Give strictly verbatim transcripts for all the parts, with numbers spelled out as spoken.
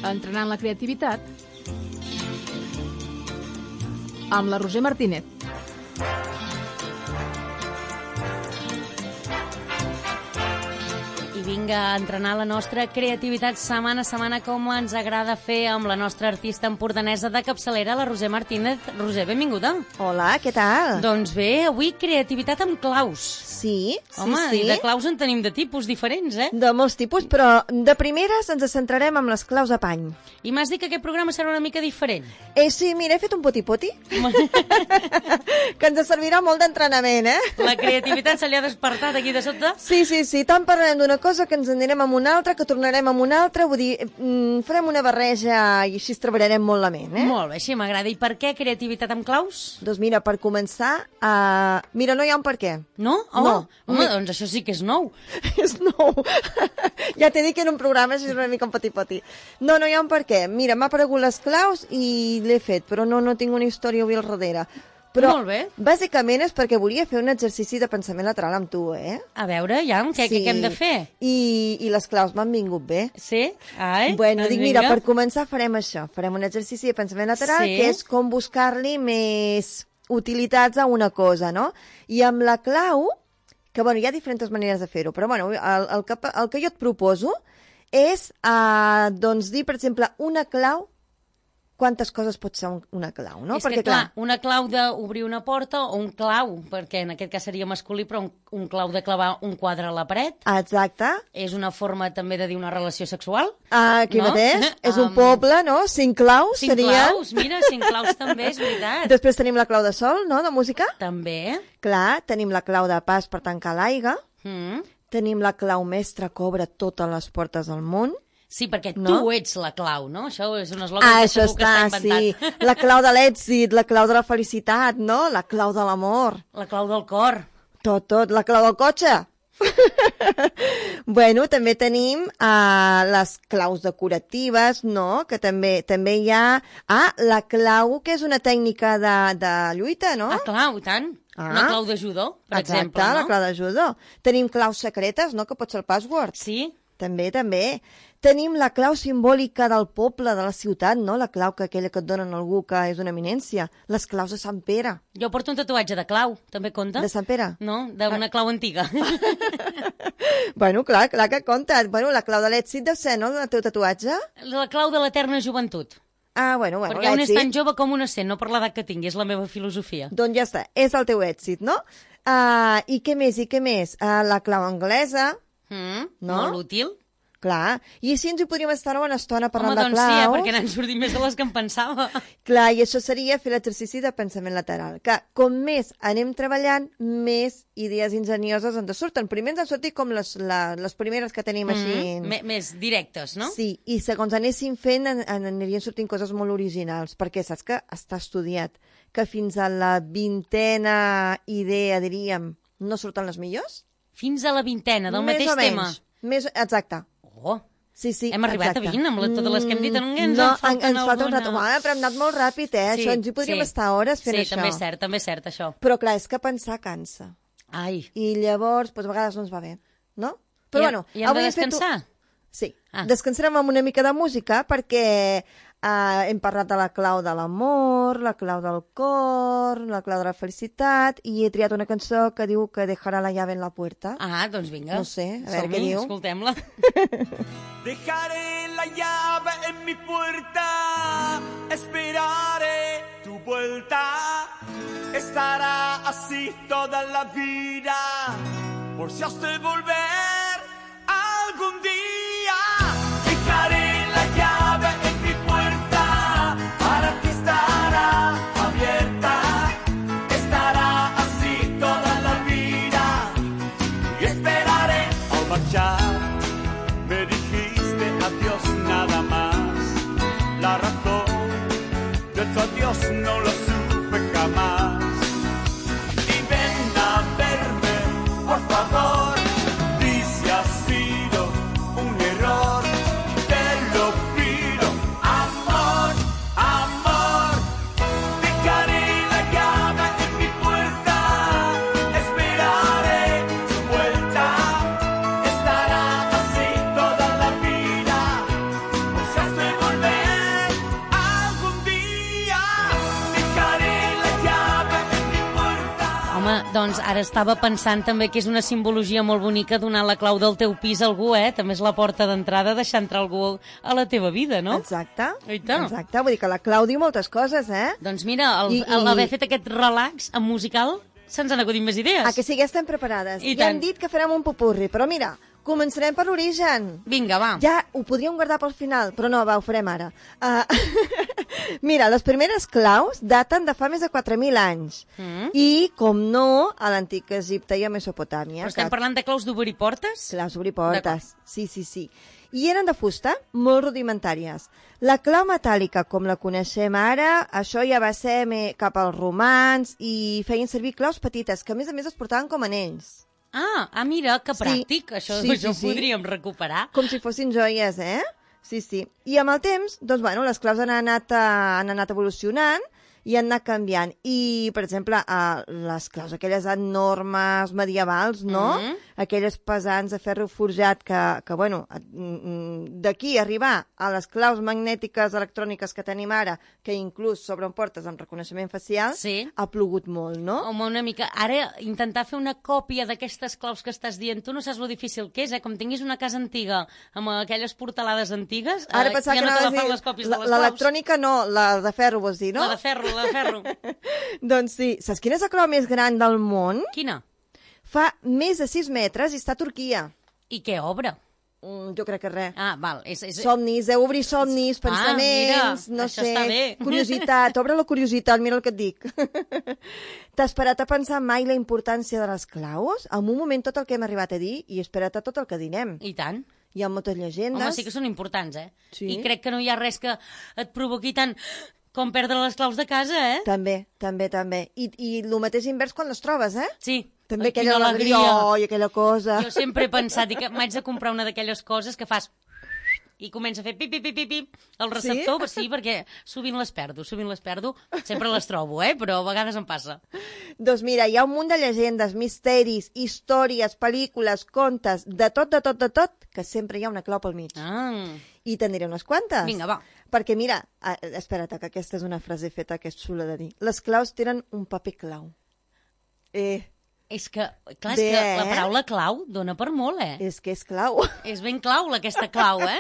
Entrenant la creativitat amb la Roser Martínez. I vinga a entrenar la nostra creativitat setmana a setmana, com ens agrada fer amb la nostra artista empordanesa de capçalera, la Roser Martínez. Roser, benvinguda. Hola, què tal? Doncs bé, avui creativitat amb claus. Sí, sí, Home, sí. i de claus en tenim de tipus diferents, eh? De molts tipus, però de primeres ens centrarem amb les claus a pany. I m'has dit que aquest programa serà una mica diferent. Eh, sí, mira, he fet un poti-poti, que ens servirà molt d'entrenament, eh? La creativitat se li ha despertat aquí de sobte? Sí, sí, sí, tant parlarem d'una cosa que ens anirem amb una altra, que tornarem amb una altra, vull dir, mm, farem una barreja i així treballarem molt la ment, eh? Molt bé, així m'agrada. I per què creativitat amb claus? Doncs mira, per començar, uh, mira, no hi ha un per què. No? Oh, No. Home, Mi- doncs això sí que és nou. És nou. Ja t'he dit que en un programa és una mica un poti-poti. No, no hi ha un per què. Mira, m'ha aparegut les claus i l'he fet, però no, no tinc una història avui al darrere. Però, Molt bé. bàsicament és perquè volia fer un exercici de pensament lateral amb tu, eh? A veure, ja, què, sí. què hem de fer? I, i les claus m'han vingut bé. Sí? Ai, Bueno, doncs dic, mira, vinga. per començar farem això. Farem un exercici de pensament lateral, Sí. que és com buscar-li més utilitats a una cosa, no? I amb la clau, que, bueno, hi ha diferents maneres de fer-ho, però, bueno, el, el, que, el que jo et proposo és, uh, doncs, dir, per exemple, una clau, quantes coses pot ser un, una clau, no? És que, clar, una clau d'obrir una porta o un clau, perquè en aquest cas seria masculí, però un, un clau de clavar un quadre a la paret. Exacte. És una forma també de dir una relació sexual. Uh, aquí No? mateix. És un Um, poble, no? Cinc claus Cinc serien. claus, mira, cinc claus també, és veritat. Després tenim la clau de sol, no?, de música. També. Clar, tenim la clau de pas per tancar l'aigua. Mm. Tenim la clau mestra que obre totes les portes del món. Sí, perquè No? tu ets la clau, no? Això és un eslògan Ah, que això segur que està, està sí. inventat. La clau de l'èxit, la clau de la felicitat, no? La clau de l'amor. La clau del cor. Tot, tot. La clau del cotxe. Bueno, també tenim uh, les claus decoratives, no? Que també també hi ha... Ah, la clau, que és una tècnica de, de lluita, no? Ah, clau, i tant. Ah. Una clau de judo, per Exacte, exemple, no? la clau de judo. Tenim claus secretes, no?, que pot ser el password. Sí. També, també. Tenim la clau simbòlica del poble, de la ciutat, no? La clau que aquella que et donen a algú que és una eminència. Les claus de Sant Pere. Jo porto un tatuatge de clau, també compta? De Sant Pere? No, d'una clau antiga. Bueno, clar, clar que compta. Bueno, la clau de l'èxit deu ser, no?, el teu tatuatge. La clau de l'eterna joventut. Ah, bueno, bueno, Perquè un és l'èxit. tan jove com un essent, no per l'edat que tingui, és la meva filosofia. Doncs ja està, és el teu èxit, no? Uh, I què més, i què més? Uh, la clau anglesa, Mm, No? Molt útil. clar. I així ens hi podríem estar una bona estona parlant Home, doncs de sí, eh, claus. perquè n'han sortit més de les que em pensava. Clar, i això seria fer l'exercici de pensament lateral, que com més anem treballant, més idees ingenioses ens surten. Primer ens han sortit com les, la, les primeres que tenim així. Mm, me- més directes, no? Sí, i segons anéssim fent, en, en anirien sortint coses molt originals, perquè saps que està estudiat que fins a la vintena idea, diríem, no surten les millors? Fins a la vintena, del Més mateix o tema. menys. Més, exacte. Oh, Sí, sí, Hem arribat a exacte. vint amb la- totes les que hem dit, encara ens no, en falten ens falta un rato. algunes. Home, però hem anat molt ràpid, eh? Això ens hi podríem sí. estar hores fent sí, això. Sí, també és cert, també és cert, això. Però clar, és que pensar cansa. Ai, I llavors, doncs, a vegades no ens va bé, no? Però I, bueno, i hem de avui hem fet un- descansar? Sí, Ah. descansarem amb una mica de música perquè uh, hem parlat de la clau de l'amor, la clau del cor, la clau de la felicitat, i he triat una cançó que diu que dejarà la llave en la puerta. Ah, doncs vinga. No sé, a veure Som-hi, què diu. Escoltem-la. Dejaré la llave en mi puerta, esperaré tu vuelta. Estará así toda la vida, por si has de volver algún día. Dejaré la llave en mi puerta, para ti estará abierta. Estará así toda la vida, y esperaré al marchar. Me dijiste adiós nada más. La razón de tu adiós no lo supe jamás. Y ven a verme, por favor. Dice Doncs ara estava pensant també que és una simbologia molt bonica donar la clau del teu pis a algú, eh? També és la porta d'entrada, deixar entrar algú a la teva vida, no? Exacte. I tant. Exacte, vull dir que la clau diu moltes coses, eh? Doncs mira, el, I- el, i- haver fet aquest relax en musical, se'ns han acudit més idees. A que sí que estem preparades. I ja tant. hem dit que farem un popurri, però mira, començarem per l'origen. Vinga, va. Ja ho podríem guardar pel final, però no, va, ho farem ara. Uh, mira, les primeres claus daten de fa més de quatre mil anys. Mm. I, com no, a l'antic Egipte i a Mesopotàmia. Però estem que- parlant de claus d'obrir portes? Claus obrir portes, sí, sí, sí. I eren de fusta, molt rudimentàries. La clau metàl·lica, com la coneixem ara, això ja va ser me- cap als romans i feien servir claus petites, que a més a més es portaven com anells. Ah, ah, mira, que Sí. pràctic. Això, Sí, això sí, sí. ho podríem recuperar. Com si fossin joies, eh? Sí, sí. I amb el temps, doncs, bueno, les claus han anat, a, han anat evolucionant i han anat canviant. I, per exemple, a les claus, aquelles enormes medievals, no? Mhm. Aquelles pesants de ferro forjat que, que bueno, mm, d'aquí arribar a les claus magnètiques electròniques que tenim ara, que inclús s'obren portes amb reconeixement facial, Sí. ha plogut molt, no? Home, una mica. Ara, intentar fer una còpia d'aquestes claus que estàs dient, tu no saps lo difícil que és, eh? Com tinguis una casa antiga amb aquelles portalades antigues, Ara eh, pensava ja que no te la anaves a fan dir les còpies de la- les claus. l'electrònica no, la de ferro vols dir, no? La de ferro, la de ferro. Doncs sí. Saps quina és la clau més gran del món? Quina? Fa més de sis metres i està a Turquia. I què obre? Mm, jo crec que res. Ah, val. És, és... Somnis, deu obrir somnis, pensaments, mira, no això sé, està bé. curiositat, obre la curiositat, mira el que et dic. T'has parat a pensar mai la importància de les claus? En un moment tot el que hem arribat a dir i espera't a tot el que direm. I tant. Hi ha moltes llegendes. Home, sí que són importants, eh? Sí. I crec que no hi ha res que et provoqui tant com perdre les claus de casa, eh? També, també, també. I, i el mateix invers quan les trobes, eh? Sí. També Ai, aquella quina alegria, oi, aquella cosa. Jo sempre he pensat dic que m'haig de comprar una d'aquelles coses que fas i comença a fer pip, pip, pip, pip, pip el receptor, sí? sí, perquè sovint les perdo, sovint les perdo, sempre les trobo, eh? Però a vegades em passa. Doncs mira, hi ha un munt de llegendes, misteris, històries, pel·lícules, contes, de tot, de tot, de tot, que sempre hi ha una clau pel mig. Ah, I te'n diré unes quantes. vinga, va. Perquè mira, ah, espera't, que aquesta és una frase feta que és xula de dir. Les claus tenen un paper clau. Eh, És que, clar, és Bé, que la eh? paraula clau dona per molt, eh? és que és clau. És ben clau, aquesta clau, eh?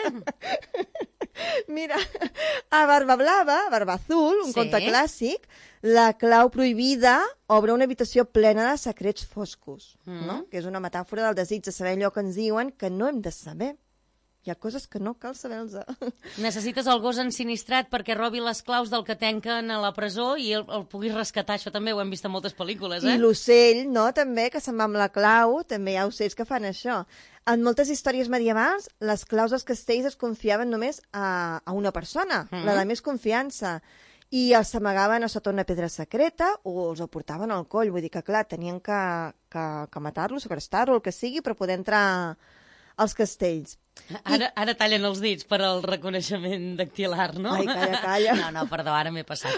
Mira, a Barba Blava, Barba Azul, un Sí. conte clàssic, la clau prohibida obre una habitació plena de secrets foscos, Mm. no? Que és una metàfora del desig de saber allò que ens diuen que no hem de saber. Hi ha coses que no cal saber-los. Necessites el gos ensinistrat perquè robi les claus del que tanquen a la presó i el, el puguis rescatar. Això també ho hem vist a moltes pel·lícules, eh? I l'ocell, no?, també, que se'n va amb la clau, també hi ha ocells que fan això. En moltes històries medievals, les claus dels castells es confiaven només a, a una persona, Mhm. la de més confiança, i els amagaven a sota una pedra secreta o els aportaven al coll. Vull dir que, clar, tenien que, que, que matar-lo, segrestar-lo, el que sigui, per poder entrar als castells. Ara, ara tallen els dits per al reconeixement dactilar, no? Ai, calla, calla. No, no, perdó, ara m'he passat.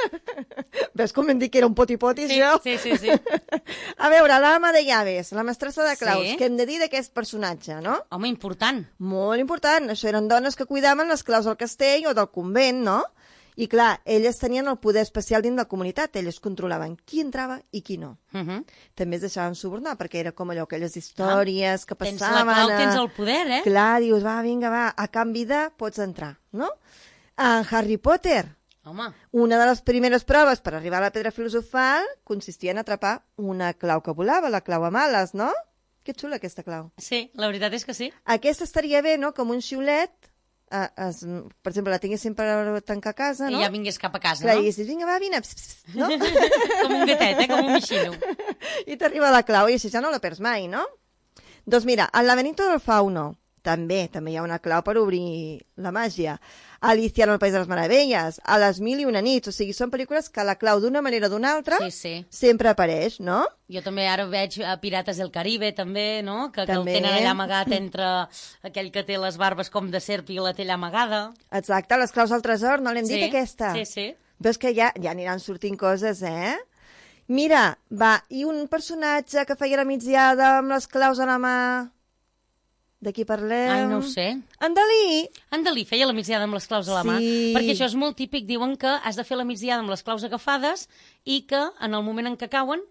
Ves com hem dit que era un poti-poti, Sí, això? sí, sí, sí. A veure, l'ama de llaves, la mestressa de claus, Sí. què hem de dir d'aquest personatge, no? Home, important. Molt important. Això eren dones que cuidaven les claus del castell o del convent, no? I clar, elles tenien el poder especial dins de la comunitat. Elles controlaven qui entrava i qui no. Uh -huh. També es deixaven subornar, perquè era com allò, aquelles històries que Tens passaven... la clau, a- tens el poder, eh? Clar, dius, va, vinga, va, a canvi de pots entrar, no? En Harry Potter, Home, una de les primeres proves per arribar a la pedra filosofal consistia en atrapar una clau que volava, la clau amb ales, no? Que xula aquesta clau. sí, la veritat és que sí. Aquesta estaria bé, no?, com un xiulet, eh, es, per exemple, la tinguéssim per tancar a casa, no? I ja vingués cap a casa, Clar, no? i diguessis, vinga, va, vine, pss, pss, no? Com un gatet, eh? Com un mixino. I t'arriba la clau, i així ja no la perds mai, no? Doncs mira, al laberinto del fauno, també, també hi ha una clau per obrir la màgia. Alicia en el País de les Meravelles, a les Mil i una nits, o sigui, són pel·lícules que la clau d'una manera o d'una altra Sí, sí. sempre apareix, no? Jo també ara veig a Pirates del Caribe, també, no? Que, que el També. tenen allà amagat entre aquell que té les barbes com de serp i la té allà amagada. Exacte, les claus del tresor, no l'hem Sí, dit aquesta? sí, sí. Veus que ja, ja aniran sortint coses, eh? Mira, va, i un personatge que feia la migdiada amb les claus a la mà... De qui parlem? Ai, no ho sé. En Dalí! En Dalí feia la migdiada amb les claus a la mà, Sí. perquè això és molt típic, diuen que has de fer la migdiada amb les claus agafades i que en el moment en què cauen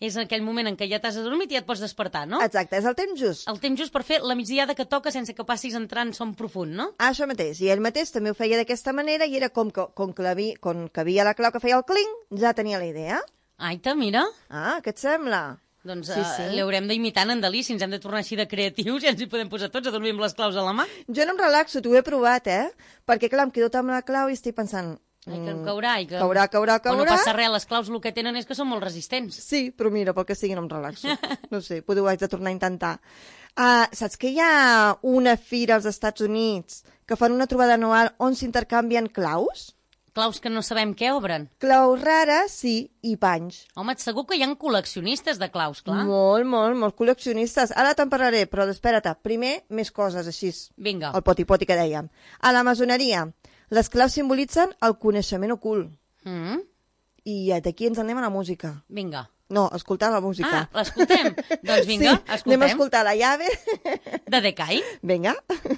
és aquell moment en què ja t'has adormit i ja et pots despertar, no? Exacte, és el temps just. El temps just per fer la migdiada que toca sense que passis entrant son profund, no? Ah, això mateix. I ell mateix també ho feia d'aquesta manera i era com que, com que, havia, com que havia la clau que feia el cling, ja tenia la idea. Aita, mira. Ah, què et sembla? Doncs Sí, uh, sí. l'haurem d'imitar en Dalí, si ens hem de tornar així de creatius i ens hi podem posar tots a dormir amb les claus a la mà. Jo no em relaxo, t'ho he provat, eh? Perquè, clar, em quedo amb la clau i estic pensant... Ai, que em mm, caurà i que... Caurà, caurà, O no caurà. passa res, les claus el que tenen és que són molt resistents. Sí, però mira, pel que sigui no em relaxo. No sé, potser ho haig de tornar a intentar. Uh, saps que hi ha una fira als Estats Units que fan una trobada anual on s'intercanvien claus? Claus que no sabem què obren. Claus rares, sí, i panys. Home, segur que hi ha col·leccionistes de claus, clar. Molt, molt, molt col·leccionistes. Ara te'n parlaré, però espera't, primer més coses així. Vinga. El poti-poti que dèiem. A la maçoneria, les claus simbolitzen el coneixement ocult. Mm? I d'aquí ens anem a la música. Vinga. No, a escoltar la música. Ah, l'escoltem? Doncs vinga, sí, escoltem. anem a escoltar la llave. De Decay. Vinga.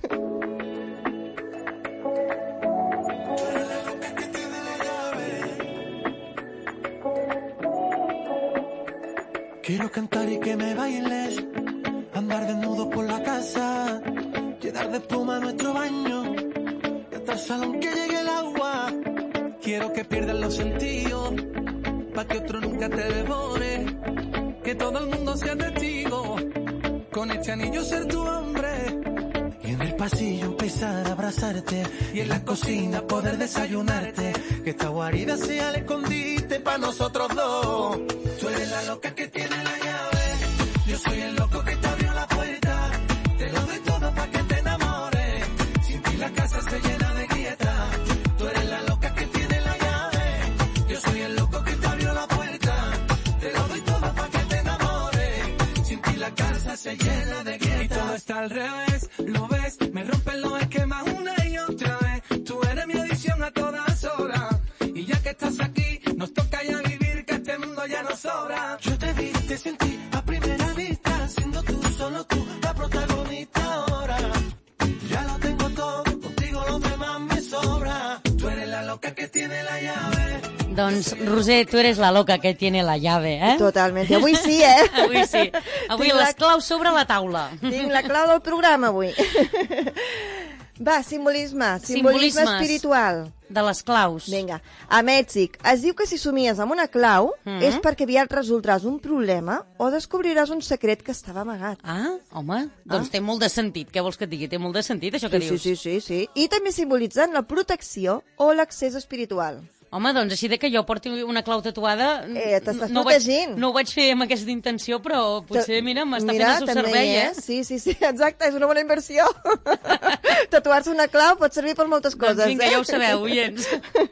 Quiero cantar y que me bailes, andar desnudo por la casa, llenar de espuma nuestro baño, y hasta el salón que llegue el agua. Quiero que pierdas los sentidos, pa' que otro nunca te devore, que todo el mundo sea testigo, con este anillo ser tu hombre. Y en el pasillo empezar a abrazarte, y en la cocina poder desayunarte, que esta guarida sea el escondite pa' nosotros dos. Tú eres la loca que tiene la llave, yo soy el loco que te abrió la puerta, te lo doy todo pa' que te enamores, sin ti la casa se llena de grietas. Tú eres la loca que tiene la llave, yo soy el loco que te abrió la puerta, te lo doy todo pa' que te enamores, sin ti la casa se llena de grietas. Y todo está al revés, lo ves, me rompen los esquemas una y otra vez. Tú eres mi adicción a todas horas, y ya que estás aquí, nos toca ya vivir, que este mundo ya no sobra. Yo te vi, te sentí a primera vista, siendo tú, solo tú, la protagonista ahora. Ya lo tengo todo, contigo lo demás me sobra. Tú eres la loca que tiene la llave. Doncs, Roser, tu eres la loca que tiene la llave, eh? Totalment. I avui sí, eh? Avui sí. Avui Tinc les la- claus sobre la taula. Tinc la clau del programa, avui. Va, simbolisme. Simbolisme Simbolismes. espiritual. De les claus. Vinga. A Mèxic es diu que si somies amb una clau Mhm. és perquè aviat resoldràs un problema o descobriràs un secret que estava amagat. Ah, home, doncs Ah. té molt de sentit. Què vols que et digui? Té molt de sentit, això que Sí, sí, dius. sí, sí, sí. I també simbolitzen la protecció o l'accés espiritual. Home, doncs així de que jo porti una clau tatuada... Eh, t'estàs no ho vaig, protegint. no ho vaig fer amb aquesta intenció, però potser, mira, m'està fent Mira, el seu també servei, hi eh? és. Sí, sí, sí, exacte, és una bona inversió. Tatuar-se una clau pot servir per moltes coses, Doncs vinga, eh? ja ho sabeu, oients.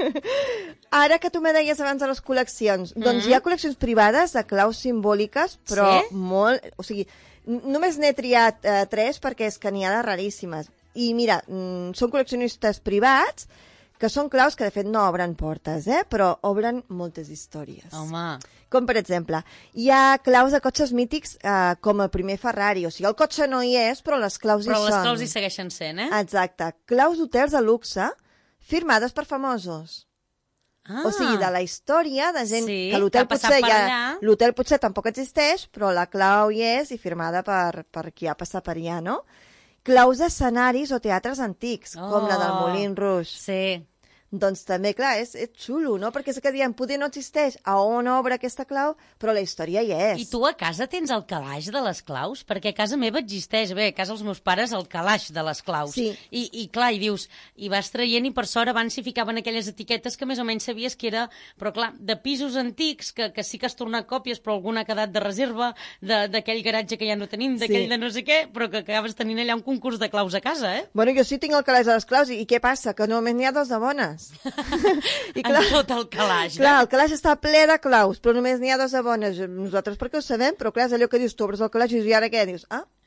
Ara que tu me deies abans de les col·leccions, doncs hi ha col·leccions privades de claus simbòliques, però Sí? molt... O sigui, n- només n'he triat eh, tres perquè és que n'hi ha de raríssimes. I mira, mm, són col·leccionistes privats que són claus que de fet no obren portes, eh? Però obren moltes històries. Home, Com, per exemple, hi ha claus de cotxes mítics eh, com el primer Ferrari. O sigui, el cotxe no hi és, però les claus però hi les són. claus hi segueixen sent, eh? Exacte. Claus d'hotels de luxe firmades per famosos. Ah, O sigui, de la història de gent Sí, que l'hotel que ha passat potser per ja... allà. L'hotel potser tampoc existeix, però la clau hi és i firmada per, per qui ha passat per allà, no? Claus d'escenaris o teatres antics, oh. com la del Moulin Rouge. Sí. Doncs també, clar, és, és xulo, no? Perquè és que diem, poder no existeix a on obre aquesta clau, però la història hi és. I tu a casa tens el calaix de les claus? Perquè a casa meva existeix, bé, a casa dels meus pares, el calaix de les claus. Sí. I, I clar, i dius, i vas traient i per sort abans s'hi ficaven aquelles etiquetes que més o menys sabies que era, però clar, de pisos antics, que, que sí que has tornat còpies, però alguna ha quedat de reserva, de- d'aquell garatge que ja no tenim, d'aquell Sí. de no sé què, però que acabes tenint allà un concurs de claus a casa, eh? Bueno, jo sí tinc el calaix de les claus, i, i què passa? Que només n'hi ha dos de bones. I En tot el calaix. Clar, el calaix està ple de claus, però només n'hi ha dos de bones. Nosaltres perquè ho sabem, però clar, és allò que dius, tu obres el calaix i dius, i ara què? Dius, ah,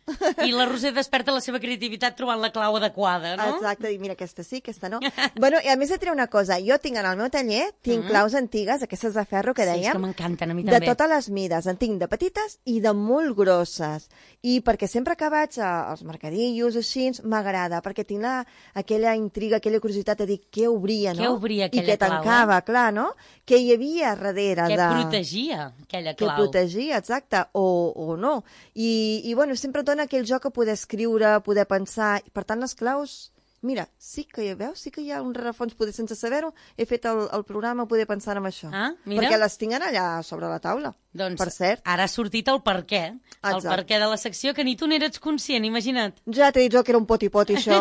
I la Roser desperta la seva creativitat trobant la clau adequada, no? Exacte, i mira, aquesta sí, aquesta no. Bueno, i a més et diré una cosa, jo tinc en el meu taller, tinc mm. claus antigues, aquestes de ferro que dèiem. Sí, és que m'encanten, a mi de també. De totes les mides, en tinc de petites i de molt grosses. I perquè sempre que vaig als mercadillos així, m'agrada, perquè tinc la, aquella intriga, aquella curiositat de dir què obria, no? Què obria aquella I què clau, tancava, eh? clar, no? Què hi havia darrere Què de... protegia aquella clau. Què protegia, exacte, o, o no. I, I, bueno, sempre et dona aquell joc a poder escriure, poder pensar. Per tant, les claus... Mira, sí que hi veus, sí que hi ha un rerefons, poder sense saber-ho, he fet el, el programa poder pensar en això. Ah, mira. Perquè les tinc allà sobre la taula, doncs, per cert. Ara ha sortit el per què, el per què de la secció, que ni tu n'eres conscient, imagina't. Ja t'he dit jo que era un poti-poti, això.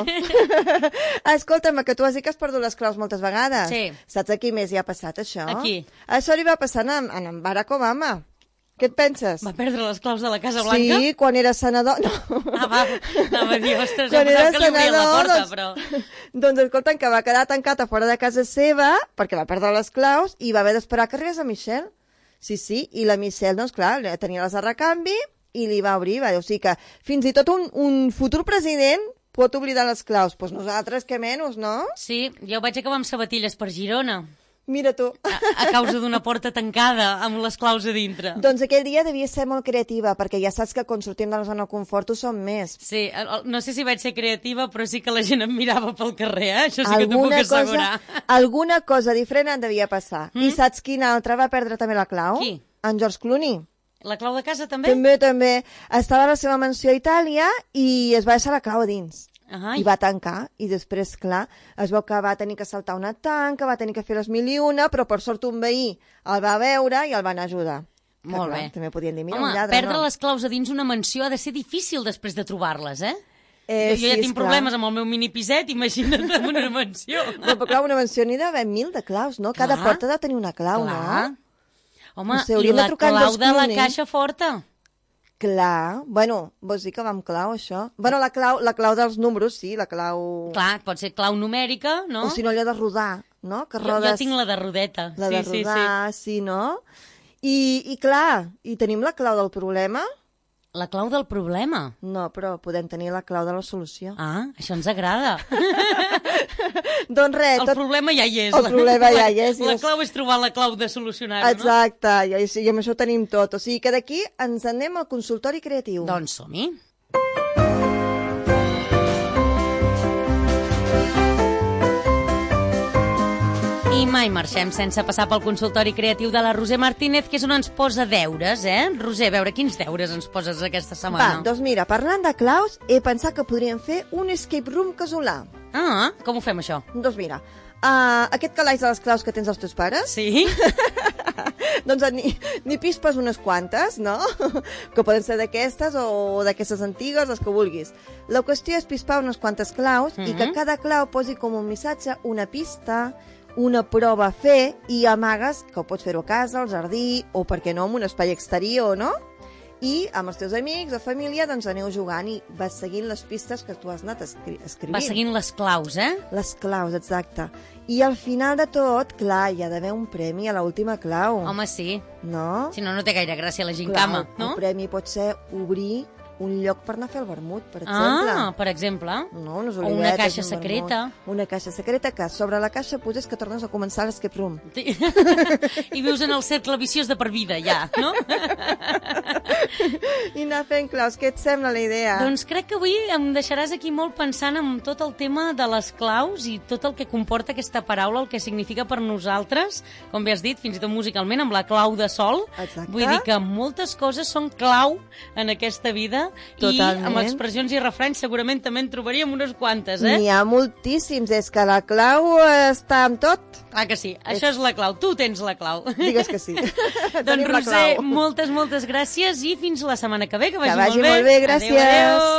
Escolta'm, que tu has dit que has perdut les claus moltes vegades. Sí. Saps a qui més hi ha passat, això? A qui? Això li va passar a, a en Barack Obama. Què et penses? Va perdre les claus de la Casa Blanca? Sí, quan era senador... No. Ah, va, anava a dir, ostres, quan jo era pensava que li obria la porta, doncs, però... Doncs escolta'm, que va quedar tancat a fora de casa seva, perquè va perdre les claus, i va haver d'esperar que arribés a Michelle. Sí, sí, i la Michelle, doncs clar, tenia les de recanvi, i li va obrir, va dir, o sigui que fins i tot un, un futur president pot oblidar les claus. Doncs pues nosaltres, què menys, no? Sí, jo vaig acabar amb sabatilles per Girona. Mira tu. A, a causa d'una porta tancada amb les claus a dintre. Doncs aquell dia devia ser molt creativa, perquè ja saps que quan sortim de la zona de confort ho som més. Sí, no sé si vaig ser creativa, però sí que la gent em mirava pel carrer, eh? Això sí que t'ho puc cosa, assegurar. Alguna cosa diferent en devia passar. Mm? I saps quin altre va perdre també la clau? Qui? En George Clooney. La clau de casa també? També, també. Estava a la seva mansió a Itàlia i es va deixar la clau a dins. Ai. I va tancar, i després, clar, es veu que va tenir que saltar una tanca, va tenir que fer les mil i una, però per sort un veí el va veure i el van ajudar. Molt que, clar, bé. També podien dir, mira, Home, un lladre, perdre no? les claus a dins una mansió ha de ser difícil després de trobar-les, eh? Eh, jo, jo sí, ja tinc esclar. problemes amb el meu minipiset, imagina't amb una mansió. Però, però clar, una mansió n'hi ha d'haver mil de claus, no? Cada Clar. porta deu tenir una clau, Clar. no? Home, No sé, i hauríem de la trucar en clau George de la Clooney. caixa forta. Clar, bueno, vols dir que va amb clau, això? Bueno, la clau, la clau dels números, sí, la clau... Clar, pot ser clau numèrica, no? O si no, allò de rodar, no? Que jo, rodes... jo tinc la de rodeta. La sí, de sí, rodar, sí, sí no? I, I clar, i tenim la clau del problema? sí. La clau del problema. No, però podem tenir la clau de la solució. Ah, això ens agrada. Doncs res, El tot... problema ja hi és. El problema ja hi és, i La les- clau és trobar la clau de solucionar-ho, no? Exacte, i, i amb això tenim tot. O sigui que d'aquí ens anem al consultori creatiu. Doncs som-hi. I mai marxem sense passar pel consultori creatiu de la Roser Martínez, que és on ens posa deures, eh? Roser, a veure, quins deures ens poses aquesta Va, setmana? doncs mira, parlant de claus, he pensat que podríem fer un escape room casolà. Ah, com ho fem, això? Doncs mira, uh, aquest calaix de les claus que tens dels teus pares, Sí? doncs ni, ni pispes unes quantes, no? Que poden ser d'aquestes o d'aquestes antigues, les que vulguis. La qüestió és pispar unes quantes claus mm-hmm. i que cada clau posi com un missatge, una pista, una prova a fer, i amagues que ho pots fer-ho a casa, al jardí, o per què no, en un espai exterior, no? I amb els teus amics o família doncs aneu jugant i vas seguint les pistes que tu has anat escri escrivint. Va seguint les claus, eh? Les claus, exacte. I al final de tot, clar, hi ha d'haver un premi a l'última clau. Home, sí. No? Si no, no té gaire gràcia la Clar, gincama, no? El premi pot ser obrir un lloc per anar a fer el vermut, per exemple. Ah, per exemple. No, unes O una olivetes, caixa un secreta. vermut. Una caixa secreta que sobre la caixa poses que tornes a començar l'escape room. I vius en el cercle viciós de per vida, ja, no? I anar fent claus. Què et sembla la idea? Doncs crec que avui em deixaràs aquí molt pensant en tot el tema de les claus i tot el que comporta aquesta paraula, el que significa per nosaltres, com bé has dit, fins i tot musicalment, amb la clau de sol. Exacte. Vull dir que moltes coses són clau en aquesta vida. Totalment. I amb expressions i refranys segurament també en trobaríem unes quantes, eh? N'hi ha moltíssims. És que la clau està amb tot. Ah, que sí. Això és la clau. Tu tens la clau. Digues que sí. Doncs, Tenim la Roser, clau. moltes, moltes gràcies i fins la setmana que ve. Que vagi, Que vagi molt bé. molt bé, gràcies. Adéu, adéu.